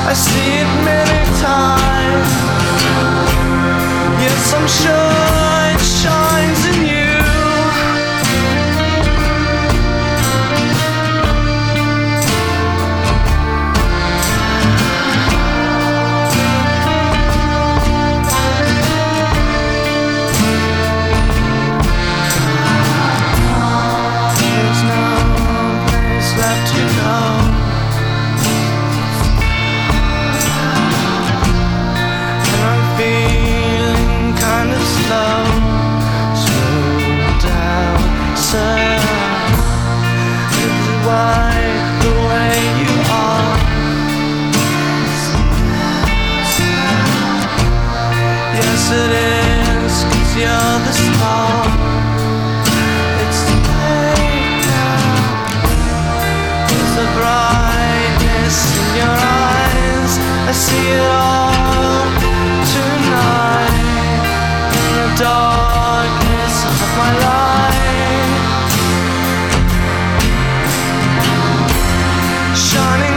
I see it many times. Yes, I'm sure it shines in you. There's no place left to go. And I'm feeling kind of slow. Slow down, sir. This is why the way you are. Yes, it is, 'cause you're the star. It's the day now. There's a brightness in your eyes. I see it all tonight. In the darkness of my life, shining